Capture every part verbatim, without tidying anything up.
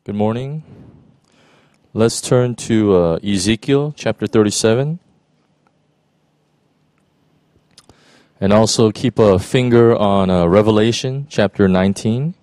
Good morning. Let's turn to uh, Ezekiel chapter thirty-seven. And also keep a finger on uh, Revelation chapter nineteen.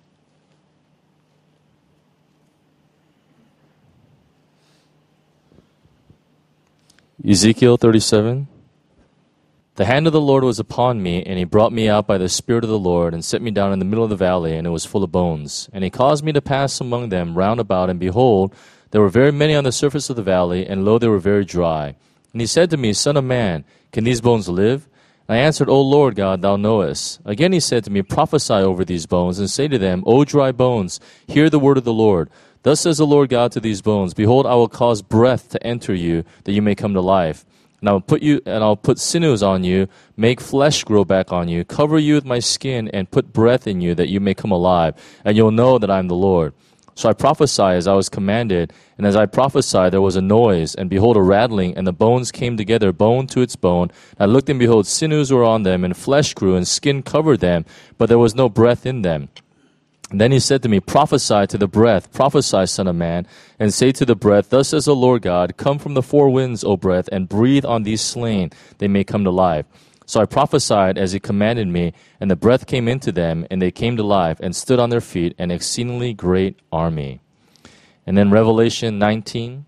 Ezekiel thirty-seven. The hand of the Lord was upon me, and he brought me out by the Spirit of the Lord, and set me down in the middle of the valley, and it was full of bones. And he caused me to pass among them round about, and behold, there were very many on the surface of the valley, and lo, they were very dry. And he said to me, Son of man, can these bones live? And I answered, O Lord God, thou knowest. Again he said to me, Prophesy over these bones, and say to them, O dry bones, hear the word of the Lord. Thus says the Lord God to these bones, Behold, I will cause breath to enter you, that you may come to life. And I will put you, and I'll put sinews on you, make flesh grow back on you, cover you with my skin, and put breath in you, that you may come alive. And you'll know that I am the Lord. So I prophesied as I was commanded, and as I prophesied, there was a noise, and behold, a rattling, and the bones came together, bone to its bone. And I looked, and behold, sinews were on them, and flesh grew, and skin covered them, but there was no breath in them. And then he said to me, Prophesy to the breath, prophesy, son of man, and say to the breath, Thus says the Lord God, Come from the four winds, O breath, and breathe on these slain, they may come to life. So I prophesied as he commanded me, and the breath came into them, and they came to life, and stood on their feet, an exceedingly great army. And then Revelation nineteen,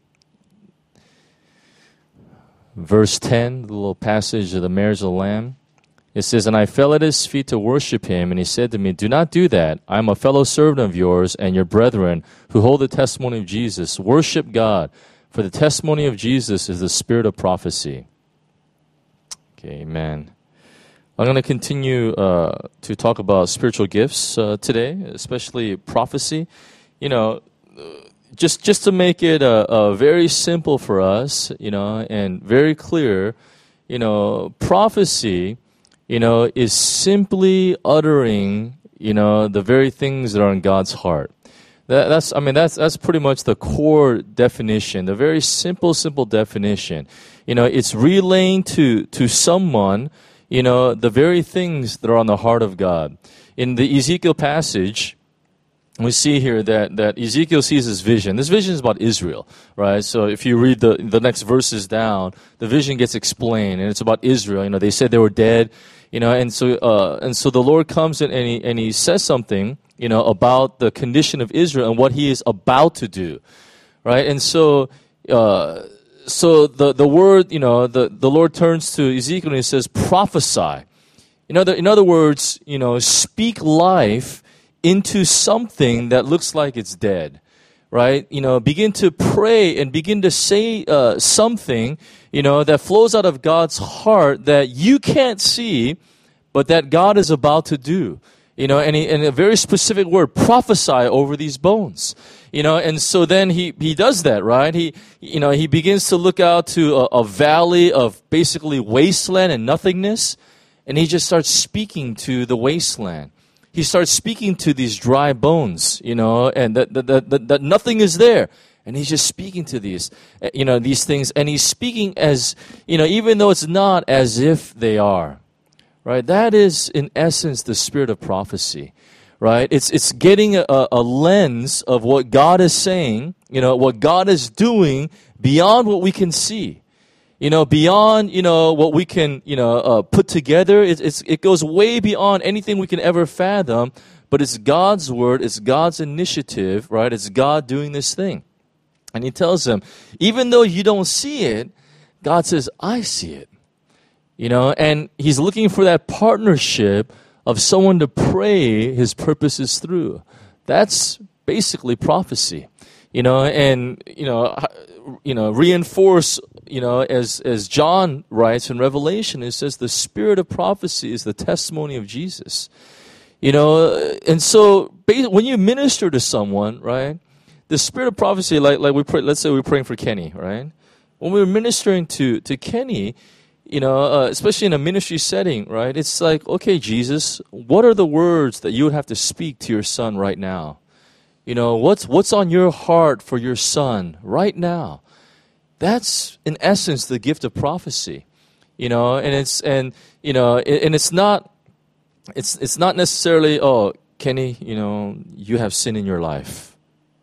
verse ten, the little passage of the marriage of the Lamb. It says, And I fell at his feet to worship him, and he said to me, Do not do that. I am a fellow servant of yours and your brethren who hold the testimony of Jesus. Worship God, for the testimony of Jesus is the spirit of prophecy. Okay, amen. I'm going to continue uh, to talk about spiritual gifts uh, today, especially prophecy. You know, just just to make it uh, uh, very simple for us, you know, and very clear, you know, prophecy, you know, is simply uttering, you know, the very things that are in God's heart. That, that's, I mean, that's that's pretty much the core definition, the very simple, simple definition. You know, it's relaying to to someone, you know, the very things that are on the heart of God. In the Ezekiel passage, we see here that, that Ezekiel sees this vision. This vision is about Israel, right? So if you read the the next verses down, the vision gets explained, and it's about Israel. You know, they said they were dead, you know, and so uh, and so the Lord comes in and he and he says something, you know, about the condition of Israel and what He is about to do, right? And so, uh, so the the word, you know, the the Lord turns to Ezekiel and He says, "Prophesy." In other in other words, you know, speak life into something that looks like it's dead, right? You know, begin to pray and begin to say uh, something, you know, that flows out of God's heart that you can't see, but that God is about to do. You know, and, he, and a very specific word, prophesy over these bones. You know, and so then he, he does that, right? He, you know, he begins to look out to a, a valley of basically wasteland and nothingness, and he just starts speaking to the wasteland. He starts speaking to these dry bones, you know, and that, that, that, that nothing is there. And he's just speaking to these, you know, these things. And he's speaking as, you know, even though it's not as if they are, right? That is, in essence, the spirit of prophecy, right? It's it's getting a, a lens of what God is saying, you know, what God is doing beyond what we can see. You know, beyond, you know, what we can, you know, uh, put together. It, it's, it goes way beyond anything we can ever fathom, but it's God's word, it's God's initiative, right? It's God doing this thing. And he tells them, even though you don't see it, God says, I see it. You know, and he's looking for that partnership of someone to pray his purposes through. That's basically prophecy. You know, and, you know, you know, reinforce, you know, as as John writes in Revelation, it says the spirit of prophecy is the testimony of Jesus. You know, and so when you minister to someone, right, the spirit of prophecy, like like we pray, let's say we're praying for Kenny, right? When we're ministering to to Kenny, you know, uh, especially in a ministry setting, right? It's like, okay, Jesus, what are the words that you would have to speak to your son right now? You know, what's what's on your heart for your son right now? That's, in essence, the gift of prophecy. You know, and it's and you know, and it's not it's it's not necessarily, oh, Kenny, you know, you have sin in your life,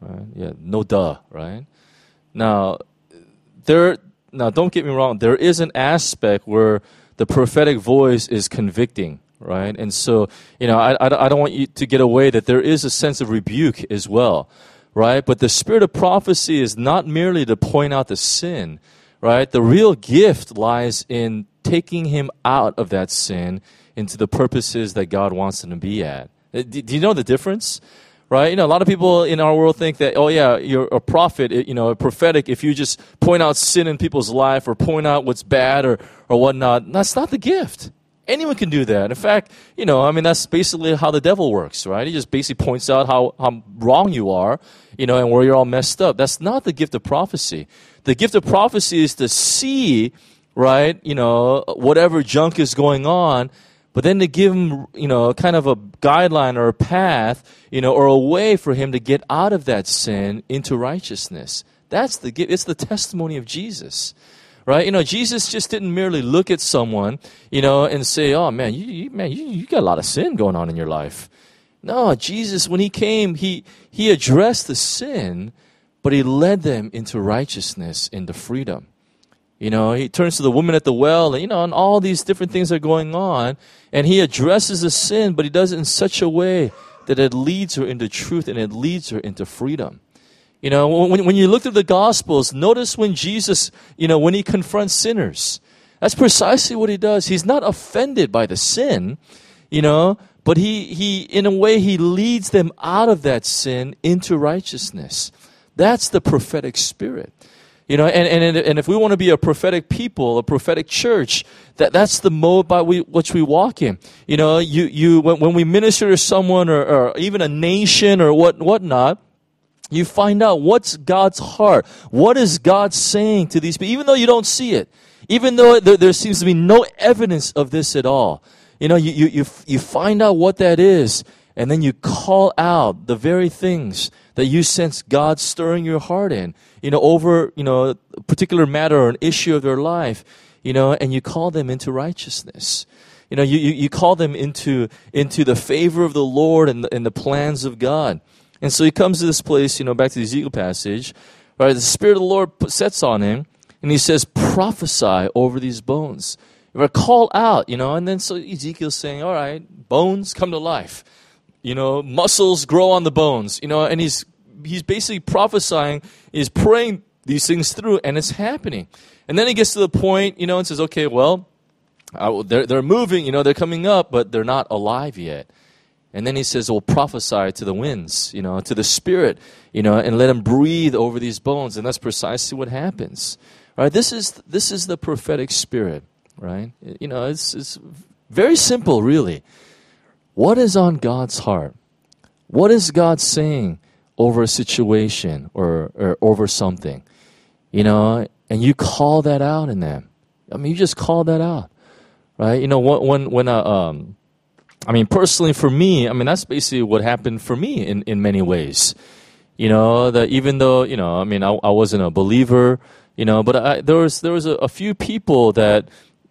right? Yeah, no duh, right? Now, there. Now, don't get me wrong. There is an aspect where the prophetic voice is convicting, right? And so, you know, I, I, I don't want you to get away that there is a sense of rebuke as well, right? But the spirit of prophecy is not merely to point out the sin, right? The real gift lies in taking him out of that sin into the purposes that God wants him to be at. Do, do you know the difference? Right? You know, a lot of people in our world think that, oh yeah, you're a prophet, you know, a prophetic, if you just point out sin in people's life or point out what's bad or, or whatnot. That's not the gift. Anyone can do that. In fact, you know, I mean, that's basically how the devil works, right? He just basically points out how, how wrong you are, you know, and where you're all messed up. That's not the gift of prophecy. The gift of prophecy is to see, right, you know, whatever junk is going on, but then to give him, you know, kind of a guideline or a path, you know, or a way for him to get out of that sin into righteousness. That's the gift. It's the testimony of Jesus, right? You know, Jesus just didn't merely look at someone, you know, and say, "Oh man, you, you man, you, you got a lot of sin going on in your life." No, Jesus, when he came, he he addressed the sin, but he led them into righteousness, into freedom. You know, he turns to the woman at the well, and, you know, and all these different things are going on. And he addresses the sin, but he does it in such a way that it leads her into truth and it leads her into freedom. You know, when, when you look at the Gospels, notice when Jesus, you know, when he confronts sinners, that's precisely what he does. He's not offended by the sin, you know, but he, he in a way, he leads them out of that sin into righteousness. That's the prophetic spirit. You know, and, and, and if we want to be a prophetic people, a prophetic church, that, that's the mode by we, which we walk in. You know, you, you, when, when we minister to someone or, or even a nation or what, whatnot, you find out what's God's heart. What is God saying to these people? Even though you don't see it, even though there, there seems to be no evidence of this at all. You know, you, you, you, you find out what that is, and then you call out the very things that you sense God stirring your heart in, you know, over, you know, a particular matter or an issue of their life, you know, and you call them into righteousness. You know, you, you, you call them into, into the favor of the Lord and the, and the plans of God. And so he comes to this place, you know, back to the Ezekiel passage, right? The Spirit of the Lord sets on him, and he says, prophesy over these bones. Or call out, you know, and then so Ezekiel's saying, all right, bones come to life. You know, muscles grow on the bones, you know, and he's he's basically prophesying, he's praying these things through, and it's happening. And then he gets to the point, you know, and says, okay, well, uh, they're, they're moving, you know, they're coming up, but they're not alive yet. And then he says, well, prophesy to the winds, you know, to the Spirit, you know, and let him breathe over these bones. And that's precisely what happens, right? This is, this is the prophetic spirit, right? You know, it's, it's very simple, really. What is on God's heart? What is God saying over a situation or, or over something? You know, and you call that out in them. I mean, you just call that out, right? You know, when when uh, um, I mean, personally for me, I mean, that's basically what happened for me in, in many ways. You know, that even though, you know, I mean, I, I wasn't a believer, you know, but I, there was there was a, a few people that.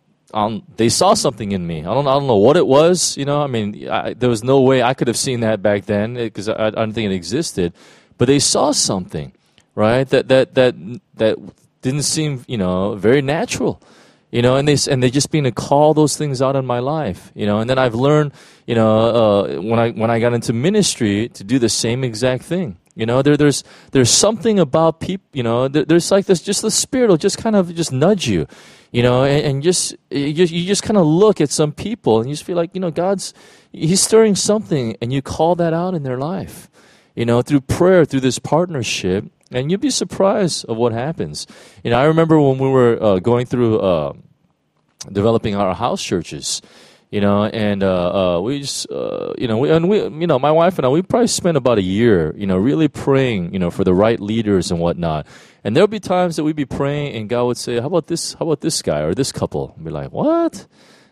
Um, they saw something in me. I don't, I don't know what it was. You know, I mean, I, there was no way I could have seen that back then because I, I don't think it existed. But they saw something, right? That that that that didn't seem, you know, very natural. You know, and they and they just being to call those things out in my life. You know, and then I've learned, you know, uh, when I when I got into ministry to do the same exact thing. You know, there there's there's something about people. You know, there, there's like this. Just the Spirit will just kind of just nudge you. You know, and, and just you just, you just kind of look at some people and you just feel like, you know, God's, he's stirring something, and you call that out in their life, you know, through prayer, through this partnership, and you'll be surprised of what happens. You know, I remember when we were uh, going through uh, developing our house churches, you know, and uh, uh, we just, uh, you know, we, and we, you know, my wife and I, we probably spent about a year, you know, really praying, you know, for the right leaders and whatnot. And there'll be times that we'd be praying, and God would say, "How about this? How about this guy or this couple?" And be like, "What?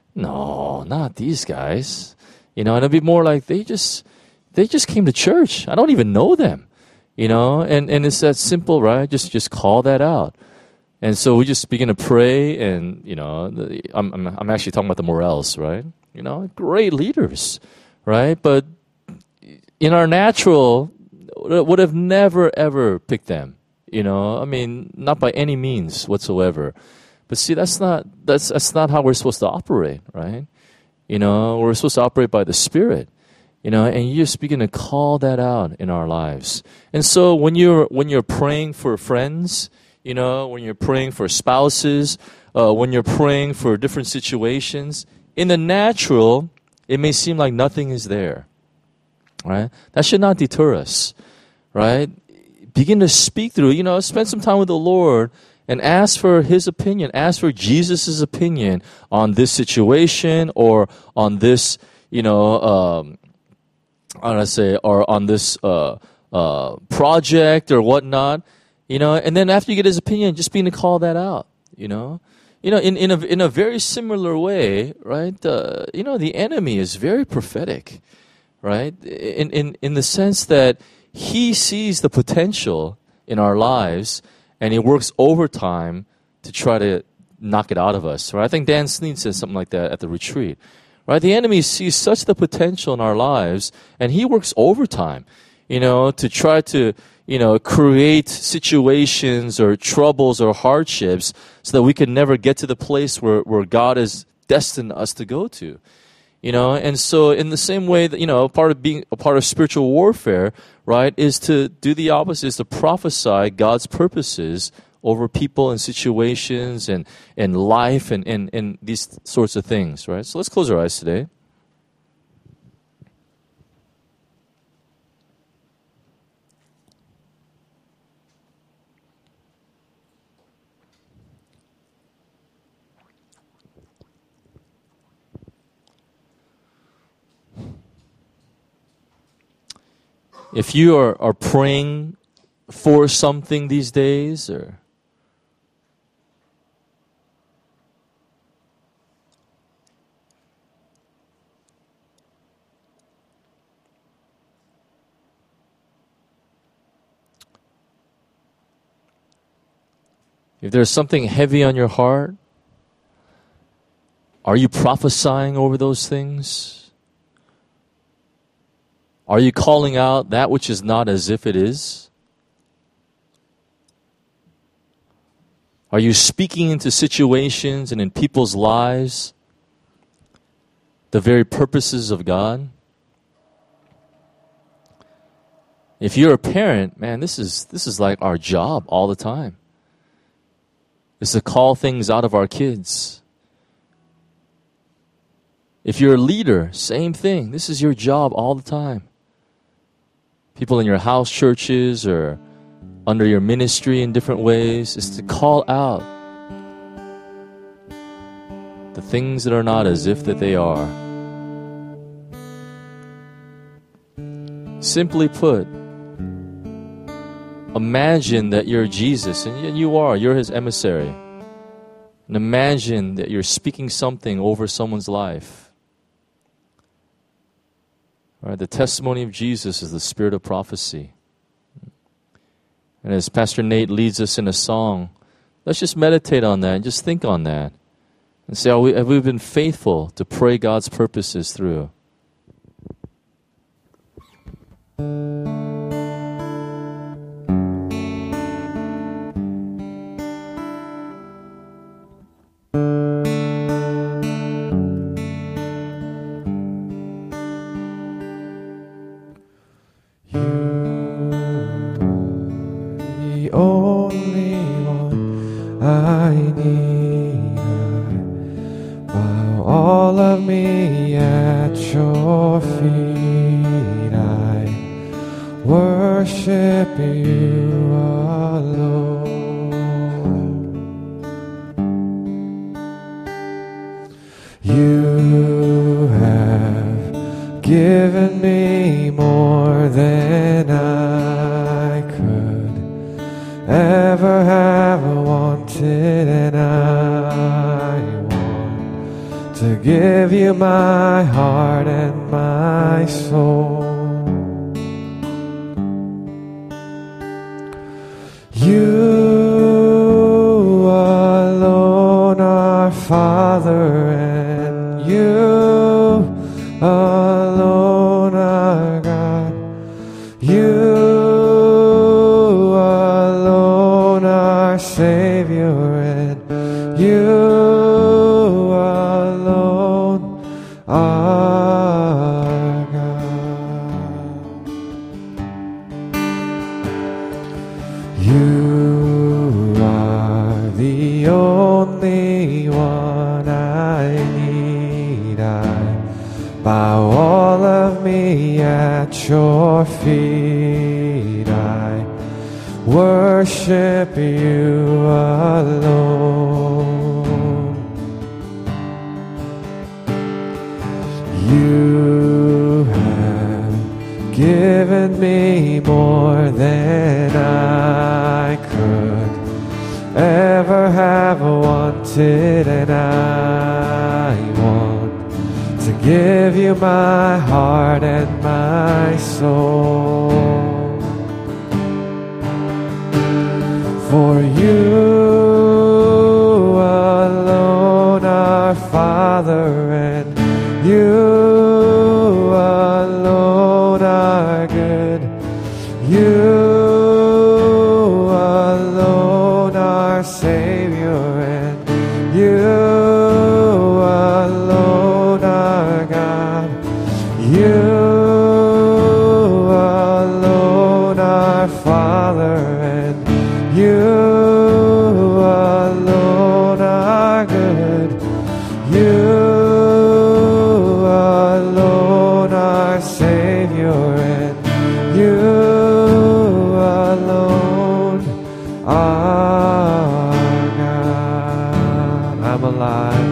No, not these guys." You know, and it'd be more like they just, they just came to church. I don't even know them. You know, and and it's that simple, right? Just just call that out. And so we just begin to pray, and you know, the, I'm, I'm I'm actually talking about the Morels, right? You know, great leaders, right? But in our natural, would have never ever picked them. You know, I mean, not by any means whatsoever. But see, that's not that's that's not how we're supposed to operate, right? You know, we're supposed to operate by the Spirit. You know, and you just begin to call that out in our lives. And so when you're when you're praying for friends, you know, when you're praying for spouses, uh, when you're praying for different situations, in the natural, it may seem like nothing is there, right? That should not deter us, right? Begin to speak through, you know, spend some time with the Lord and ask for His opinion, ask for Jesus' opinion on this situation or on this, you know, um, I want to say, or on this uh, uh, project or whatnot, you know, and then after you get His opinion, just begin to call that out, you know. You know, in, in, a, in a very similar way, right, uh, you know, the enemy is very prophetic, right, in, in, in the sense that he sees the potential in our lives and he works overtime to try to knock it out of us, right? I think Dan Sneed said something like that at the retreat, right? The enemy sees such the potential in our lives and he works overtime, you know, to try to, you know, create situations or troubles or hardships so that we can never get to the place where, where God has destined us to go to. You know, and so in the same way that, you know, part of being a part of spiritual warfare, right, is to do the opposite, is to prophesy God's purposes over people and situations and, and life and, and, and these sorts of things, right? So let's close our eyes today. If you are, are praying for something these days, or if there's something heavy on your heart, are you prophesying over those things? Are you calling out that which is not as if it is? Are you speaking into situations and in people's lives the very purposes of God? If you're a parent, man, this is this is like our job all the time. It's to call things out of our kids. If you're a leader, same thing. This is your job all the time. People in your house churches or under your ministry in different ways is to call out the things that are not as if that they are. Simply put, imagine that you're Jesus, and you are, you're His emissary. And imagine that you're speaking something over someone's life. All right, the testimony of Jesus is the spirit of prophecy. And as Pastor Nate leads us in a song, let's just meditate on that and just think on that. And say, are we, have we been faithful to pray God's purposes through? You You are the only one I need. I bow all of me at your feet. I worship you alone. You have given me more than I could ever have wanted, and I want to give you my heart and my soul. For you alone are Father, and you alone are good. You alone are Savior, and you alone are God. You alone are Father, and you alone are good. You alone are Savior, and you alone are God. I'm alive.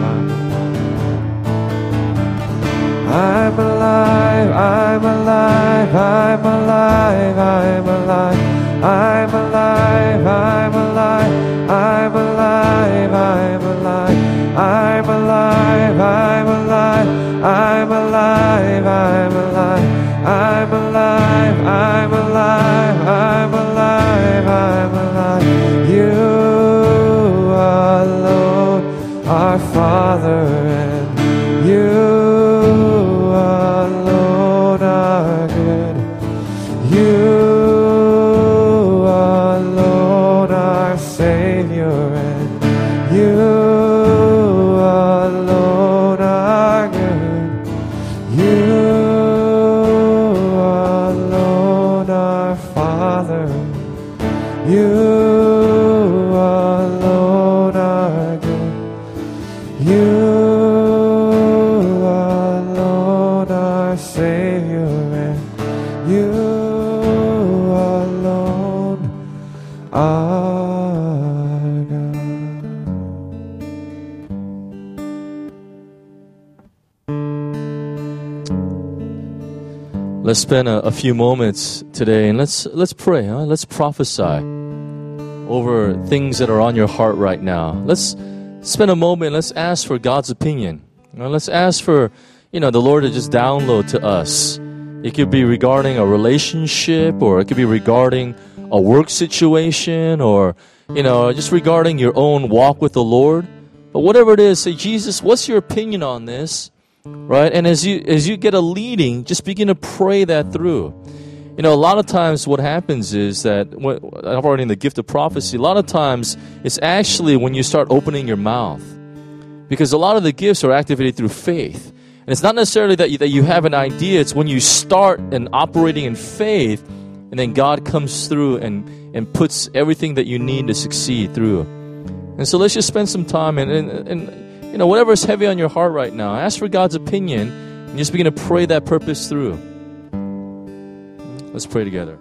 I'm alive. I'm alive. I'm alive. I'm alive. I'm alive. I'm alive. I'm alive. I'm alive. I'm alive. I'm alive. I'm alive. I'm alive. I'm alive. I'm alive. I'm alive. I'm alive. You alone are Father, and you alone are good. You alone are Savior, and you alone are good. You alone are Father. You alone are good. You alone are Savior, and you alone are God. Let's spend a, a few moments today and let's let's pray. Huh? Let's prophesy over things that are on your heart right now. Let's spend a moment. Let's ask for God's opinion. You know, let's ask for, you know, the Lord to just download to us. It could be regarding a relationship, or it could be regarding a work situation, or, you know, just regarding your own walk with the Lord. But whatever it is, say, Jesus, what's your opinion on this? Right? And as you as you get a leading, just begin to pray that through. You know, a lot of times what happens is that, operating the gift of prophecy, a lot of times it's actually when you start opening your mouth. Because a lot of the gifts are activated through faith. And it's not necessarily that you, that you have an idea. It's when you start and operating in faith, and then God comes through and, and puts everything that you need to succeed through. And so let's just spend some time and, and, and you know, whatever is heavy on your heart right now, ask for God's opinion and just begin to pray that purpose through. Let's pray together.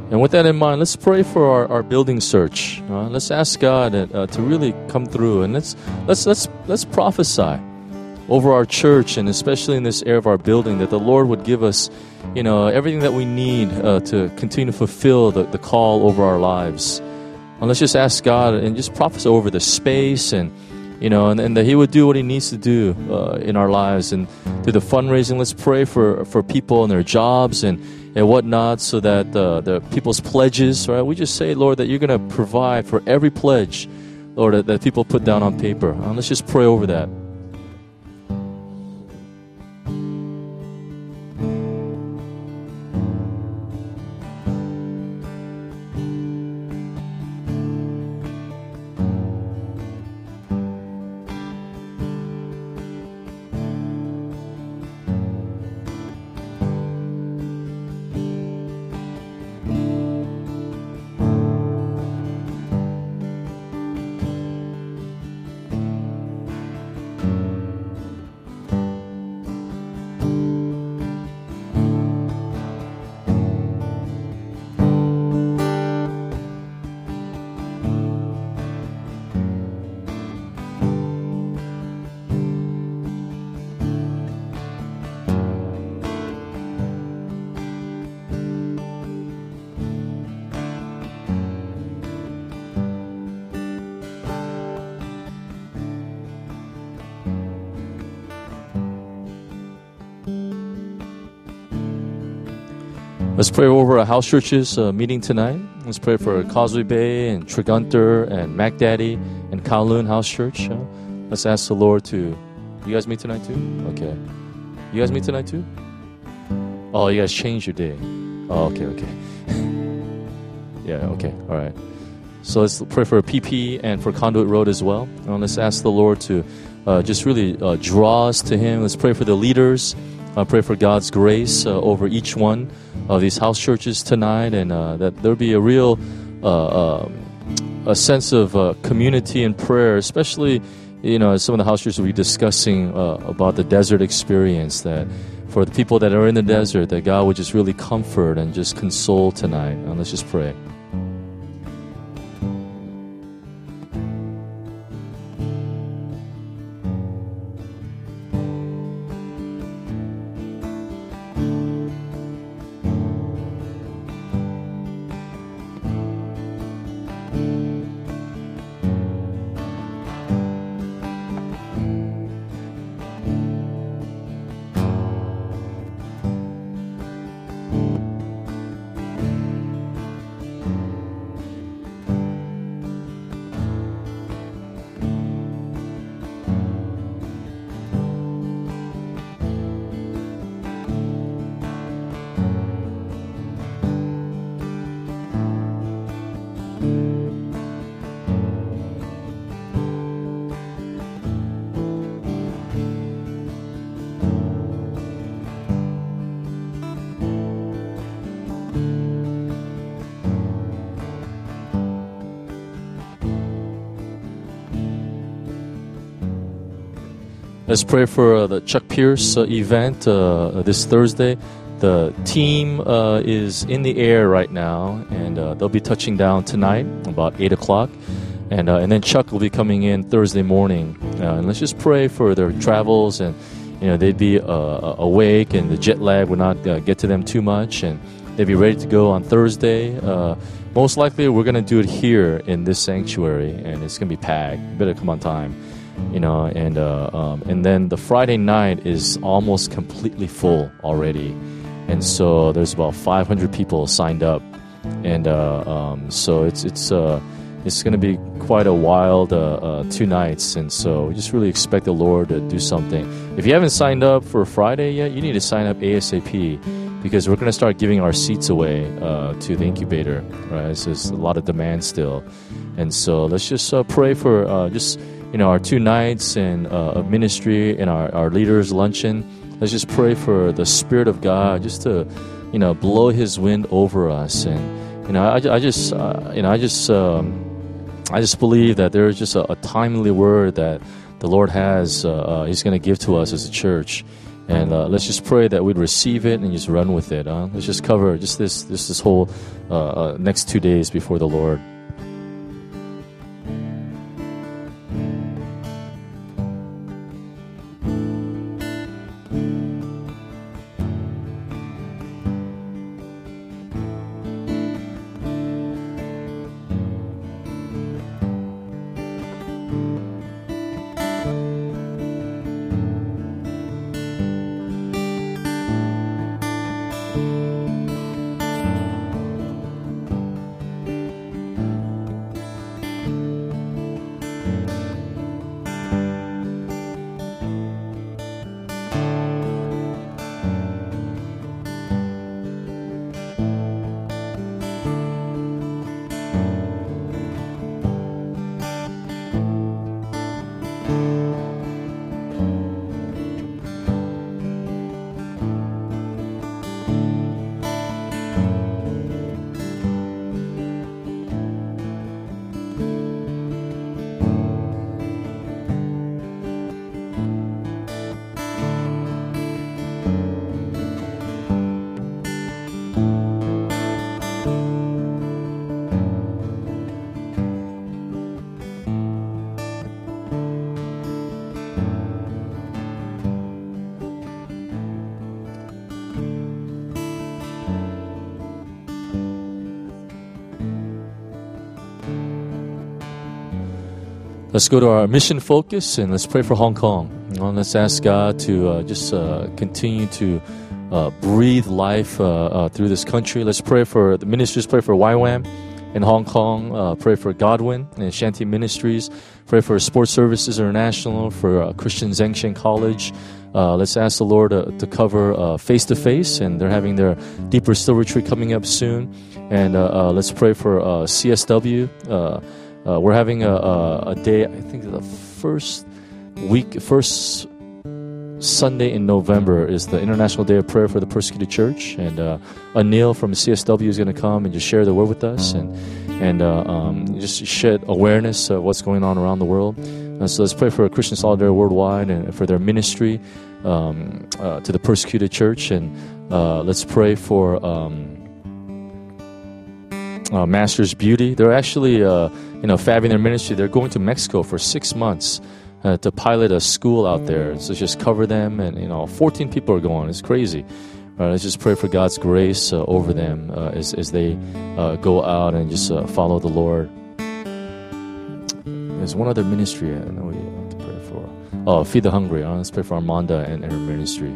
And with that in mind, let's pray for our, our building search. Uh, let's ask God uh, to really come through, and let's let's let's let's prophesy over our church, and especially in this area of our building, that the Lord would give us, you know, everything that we need uh, to continue to fulfill the, the call over our lives. And let's just ask God and just prophesy over the space, and you know, and, and that He would do what He needs to do uh, in our lives. And through the fundraising, let's pray for for people and their jobs and. and whatnot, so that the, the people's pledges, right? We just say, Lord, that you're going to provide for every pledge, Lord, that, that people put down on paper. Uh, let's just pray over that. Let's pray over our house churches uh, meeting tonight. Let's pray for Causeway Bay and Tregunter and MacDaddy and Kowloon House Church. Uh, let's ask the Lord to... You guys meet tonight too? Okay. You guys meet tonight too? Oh, you guys changed your day. Oh, okay, okay. Yeah, okay, all right. So let's pray for P P and for Conduit Road as well. And let's ask the Lord to uh, just really uh, draw us to Him. Let's pray for the leaders. I uh, pray for God's grace uh, over each one of these house churches tonight, and uh, that there be a real uh, um, a sense of uh, community and prayer, especially, you know, as some of the house churches will be discussing uh, about the desert experience, that for the people that are in the desert, that God would just really comfort and just console tonight. And let's just pray. Let's pray for uh, the Chuck Pierce uh, event uh, this Thursday. The team uh, is in the air right now, and uh, they'll be touching down tonight about eight o'clock. And uh, and then Chuck will be coming in Thursday morning. Uh, and let's just pray for their travels, and you know they'd be uh, awake, and the jet lag would not uh, get to them too much, and they'd be ready to go on Thursday. Uh, most likely, we're going to do it here in this sanctuary, and it's going to be packed. You better come on time. You know, and uh, um, and then the Friday night is almost completely full already, and so there's about five hundred people signed up, and uh, um, so it's it's uh, it's going to be quite a wild uh, uh, two nights, and so we just really expect the Lord to do something. If you haven't signed up for Friday yet, you need to sign up ASAP, because we're going to start giving our seats away uh, to the incubator. Right, so there's a lot of demand still, and so let's just uh, pray for uh, just. You know, our two nights and uh, of ministry and our, our leaders' luncheon. Let's just pray for the Spirit of God just to, you know, blow His wind over us. And, you know, I, I just, uh, you know, I just, um, I just believe that there is just a, a timely word that the Lord has, uh, uh, He's going to give to us as a church. And uh, let's just pray that we'd receive it and just run with it. Huh? Let's just cover just this this this whole uh, uh, next two days before the Lord. Let's go to our mission focus and let's pray for Hong Kong. You know, let's ask God to uh, just uh, continue to uh, breathe life uh, uh, through this country. Let's pray for the ministries. Pray for Y WAM in Hong Kong. Uh, pray for Godwin and Shanty Ministries. Pray for Sports Services International, for uh, Christian Zhengshan College. Uh, let's ask the Lord uh, to cover uh, Face to Face, and they're having their Deeper Still retreat coming up soon. And uh, uh, let's pray for uh, C S W. Uh, Uh, we're having a, a, a day, I think the first week, first Sunday in November is the International Day of Prayer for the Persecuted Church. And uh, Anil from C S W is going to come and just share the word with us and, and uh, um, just shed awareness of what's going on around the world. Uh, so let's pray for Christian Solidarity Worldwide and for their ministry um, uh, to the persecuted church. And uh, let's pray for um, uh, Master's Beauty. They're actually... Uh, You know, fabbing their ministry. They're going to Mexico for six months uh, to pilot a school out there. So just cover them, and you know, fourteen people are going. It's crazy. Uh, let's just pray for God's grace uh, over them uh, as as they uh, go out and just uh, follow the Lord. There's one other ministry I know we have to pray for. Oh, Feed the Hungry. Uh, let's pray for Armanda and, and her ministry.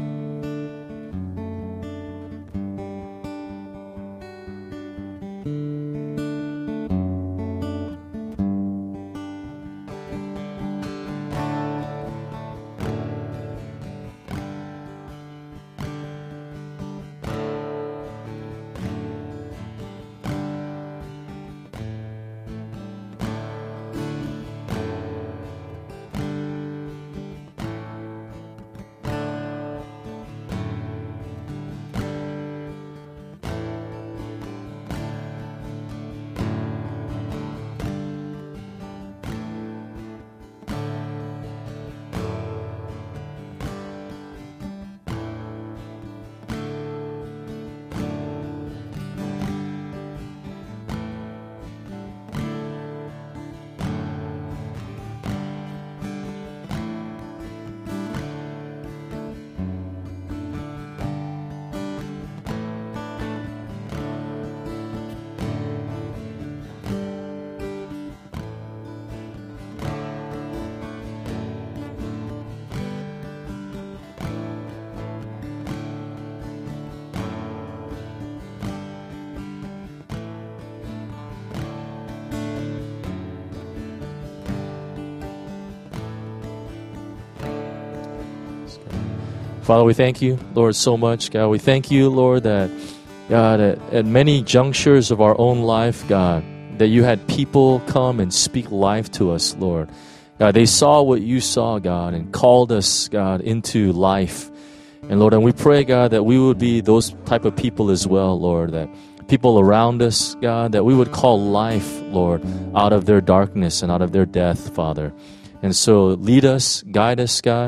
Father, we thank you, Lord, so much. God, we thank you, Lord, that, God, at, at many junctures of our own life, God, that you had people come and speak life to us, Lord. God, they saw what you saw, God, and called us, God, into life. And, Lord, and we pray, God, that we would be those type of people as well, Lord, that people around us, God, that we would call life, Lord, out of their darkness and out of their death, Father. And so lead us, guide us, God.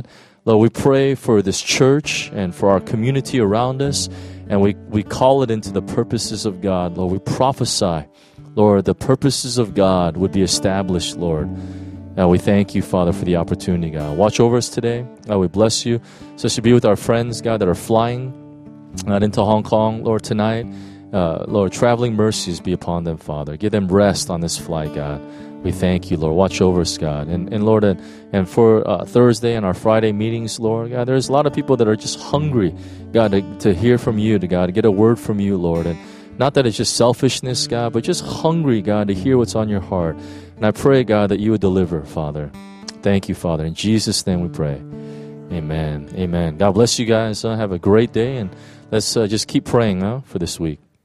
Lord, we pray for this church and for our community around us, and we, we call it into the purposes of God. Lord, we prophesy, Lord, the purposes of God would be established, Lord. And we thank you, Father, for the opportunity, God. Watch over us today. God, we bless you. So to be with our friends, God, that are flying uh, into Hong Kong, Lord, tonight. Uh, Lord, traveling mercies be upon them, Father. Give them rest on this flight, God. We thank you, Lord. Watch over us, God. And, and Lord, and, and for uh, Thursday and our Friday meetings, Lord, God, there's a lot of people that are just hungry, God, to, to hear from you, to God, to get a word from you, Lord. And not that it's just selfishness, God, but just hungry, God, to hear what's on your heart. And I pray, God, that you would deliver, Father. Thank you, Father. In Jesus' name we pray. Amen. Amen. God bless you guys. Uh, have a great day, and let's uh, just keep praying uh, for this week.